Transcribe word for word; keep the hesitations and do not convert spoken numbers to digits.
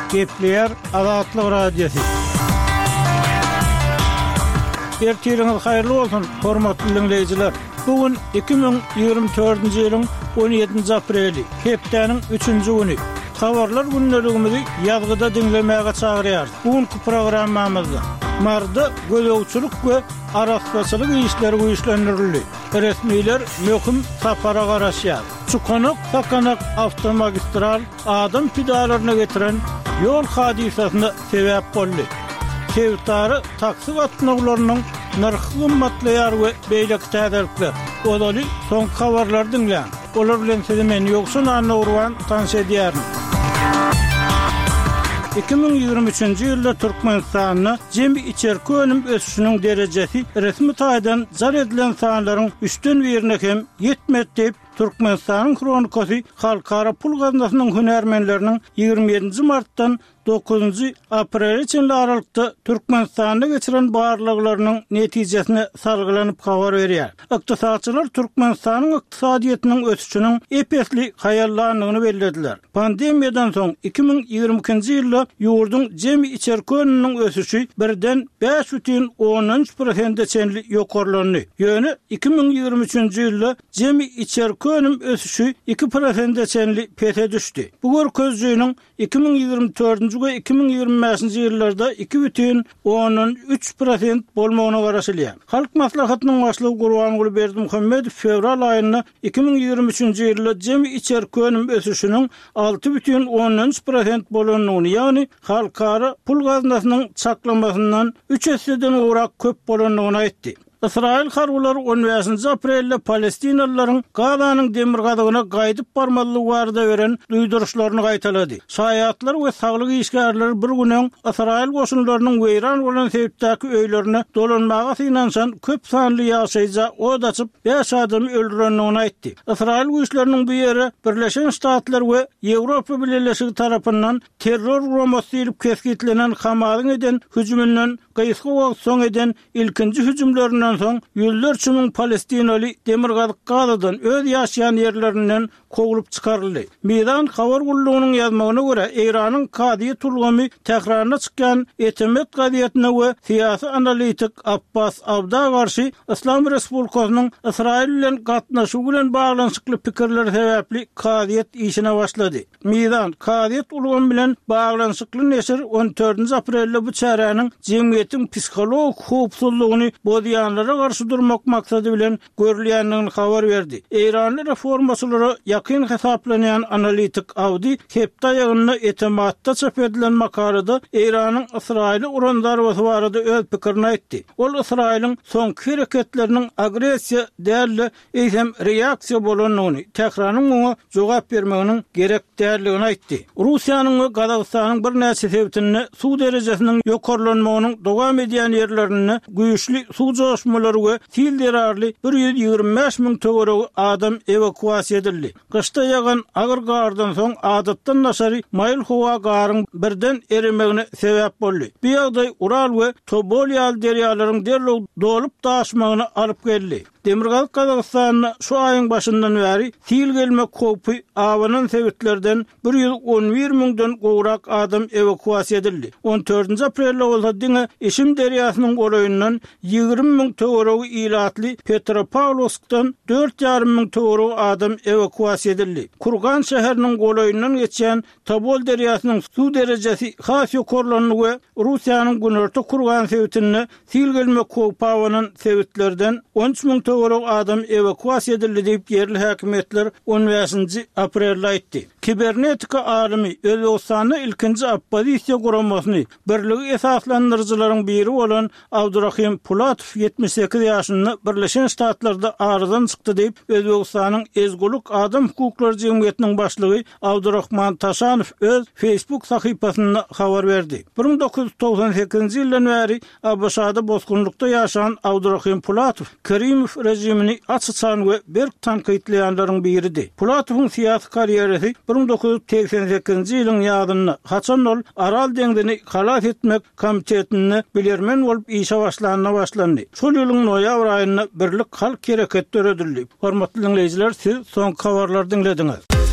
Gepleyer Azatlyk Radiosu. Ertiriniz hayırlı olsun, hormatly dinleyijiler. Bugün iki bin ýygrimi dördünji ýylyň on ýedinji apreli, hepdeniň üçünji güni. Habarlar günneligimizi ýazgyda dinlemäge çagyrýar. Bugünkü programmamyzda marda gölegçilik we araççylyk işleri güýçlendirildi. Resmiler möhüm sapara garaşýar. Çukonak Sakanak avtomagistral adam pidalaryna getiren ýol hadisasyna sebäp boldy. Sevtary taksi gatnaklarynyň narhy gymmatlaýar we beýleki täderlikler. Odaly soň habarlar dinleýän. Olar bilen sizi men ýoksun anna urwan tanış edýärim. iki bin ýygrimi üçünji ýylda Türkmenistanyň jembi içerki önüm ösüşiniň derejesi resmi taýdan jar edilen sanlaryň üçden birine hem ýetmedi. Türkmenistanyň kronikasy halkara pul gazinasynyň hünärmenleriniň ýygrimi ýedinji martdan dokuzunji aprel üçin aralykda Türkmenistanda geçiren barlyklarynyň netijesine salgylanyp habar berýär. Ykdysadçylar Türkmenistanyň ykdysadyetiniň ösüşiniň epesli haýallanlygyny bellädiler. Pandemiýadan soň iki bin ýygrimi ikinji ýylda ýurdun jembi içerki önüniň ösüşi birden beş butun on üç prosentge çenli ýokarlandy. Ýöne iki bin ýygrimi üçünji ýylda jembi içerki önüm ösüşi iki prosentge çenli pete düşdi. Bu görkezjüýüniň iki bin ýygrimi dördünji we iki bin ýygrimi beşinji ýyllarda iki butun on üç prosent bolmagyna garaşylýar. Halk maslahatynyň başlygy Gurbanuly Berdimuhammedow fevral aýynda iki bin ýygrimi üçünji ýylda jembi içerki önüm ösüşiniň altı butun on üç prosent bolanyny, ýagny halkara pul gazinasynyň çaklanmasyndan üç eseden urak köp bolanyny aýtdy. İsrail harwlary on beşinji aprelde Palestinalylaryň Gazanyň demir gadygyna gaýdyp barmalygy barada beren duýduruşlaryny gaýtalady. Şaýatlar we saglyk işgärleri bir günden İsrail goşunlarynyň weýran bolan sebäpdäki öýlerine dolanmaga synanşan köp sanly ýaşaýja od açyp beş adamy öldürenini aýtdy. İsrail güýçleriniň bu ýere Birleşen Ştatlar we Ýewropa Birleşigi tarapyndan terror guramaty diýilip keskitlenen Hamasyň eden hüjümünden gysga wagt soň eden ilkinji hüjümlerinden soň ýüzlerçe müň Palestinaly demir gadyk gazydan öz ýaşaýan ýerlerinden kowulup çykaryldy. Meýdan habar gullugynyň ýazmagyna görä Iranyň kady tulgamy täkrarna çykkan etemet gadyetine we syýasy analitik Abbas Abda garşy Islam Respublikasynyň Israil bilen gatnaşygy bilen baglanyşykly pikirleri sebäpli kadyet işine başlady. Meýdan kadyet ulgamy bilen baglanyşykly neşir on dördünji aprelde bu çäräniň jemgyýetiň psikologik howpsuzlygyny bozýanlara garşy durmak maksady bilen görülýändigini habar berdi. Eýranly reformaçylary ýakyn hesaplanýan analitik Awdi hepde ýygyny etematda çap edilen makalada Eýranyň Israili urandary barada öz pikirini aýtdy. Ol Israiliň soňky hereketleriniň agresiýa däli eýsem reaksiýa bolanyny, tekrarnyň muňa jogap bermeginiň gerek däligini aýtdy. Russiýanyň we Gazagystanyň bir näçe sebäplerini suw derejesiniň ýokarlanmagynyň dowam edýän ýerlerini güýçli suw joşmalary we sil derarly bir ýüz ýygrimi beş müň töweregi adam evakuasiýa edildi. Kışta ýagan agyr gardan soň adatdan naşary maýl howa garyň birden erimegine sebäp boldy. Bu ýagdaý Ural we Tobol ýal derýalaryň derlew dolup taşmagyna alyp geldi. Demirgazyk Gazagystanyň şu aýyň başyndan bäri sil gelmek howpy awanyň sebäplerden bir ýüz on bir müňden gowrak adam evakuasiýa edildi. on dördünji aprelde bolsa diňe Eşim derýasynyň golaýyndan ýygrimi müň töweregi ilatly Petropavlovskdan dört ýarym müň töweregi adam evakuasiýa edildi. Kurgan şäheriniň golaýyndan geçýän Tobol derýasynyň suw derejesi has ýokarlanyny we Russiýanyň günörtü Kurgan sebätini sil gelmek howpy awanyň sebäplerden on üç müň töweregi adam evakuasiýa edildi diýip ýerli häkimetler on beşinji aprelde aýtdy. Kibernetika alimi Özbekistanyň ilkinji oppozisiýa guramasyny birligi esaslandyrjylaryň biri bolan Abdurrahim Pulatow ýetmiş sekiz ýaşynda Birleşen Ştatlarda aradan çykdy diýip Özbekistanyň ezgulyk adam hukuklary jemgyýetiniň başlygy Abdurrahman Taşanow öz Facebook sahypasynda habar berdi. bir bin dokuz yüz toksan sekizinji ýyldan bäri A B Ş'da bozgunlukda ýaşaýan Abdurrahim Pulatow Kerimov rejimini açyçan we berk tanqidleýänleriň biridir. Pulatowyň syýasy karýerasy bir bin dokuz yüz seksen sekizinji ýylyň ýazynda haçan ol Aral deňdini halas etmek komitetini bilermen bolup işe başlanyna başlandy. Şol ýylyň noýabr aýynda birlik halk hereketleri ödüldi. Hormatly dinleýijiler, siz soňky habarlary dinlediňiz.